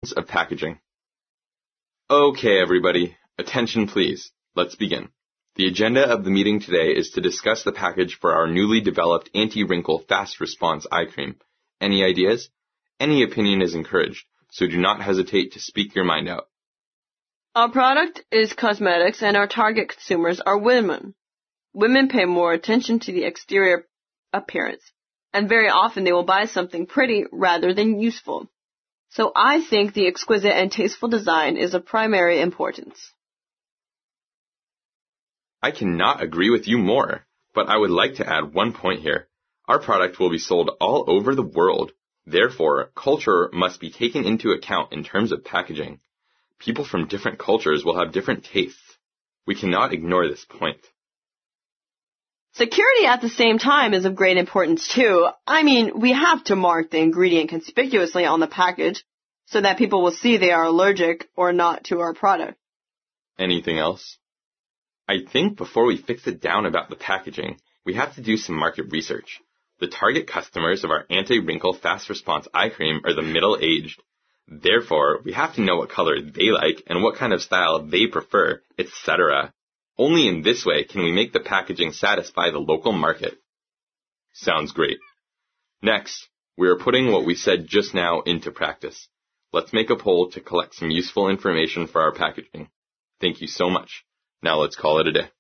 of packaging. Okay, everybody, attention please. Let's begin. The agenda of the meeting today is to discuss the package for our newly developed anti-wrinkle fast response eye cream. Any ideas? Any opinion is encouraged, so do not hesitate to speak your mind out. Our product is cosmetics and our target consumers are women. Women pay more attention to the exterior appearance, and very often they will buy something pretty rather than useful. So I think the exquisite and tasteful design is of primary importance. I cannot agree with you more, but I would like to add one point here. Our product will be sold all over the world. Therefore, culture must be taken into account in terms of packaging. People from different cultures will have different tastes. We cannot ignore this point. Security at the same time is of great importance too. I mean, we have to mark the ingredient conspicuously on the package so that people will see they are allergic or not to our product. Anything else? I think before we fix it down about the packaging, we have to do some market research. The target customers of our anti-wrinkle fast response eye cream are the middle-aged. Therefore, we have to know what color they like and what kind of style they prefer, etc. Only in this way can we make the packaging satisfy the local market. Sounds great. Next, we are putting what we said just now into practice. Let's make a poll to collect some useful information for our packaging. Thank you so much. Now let's call it a day.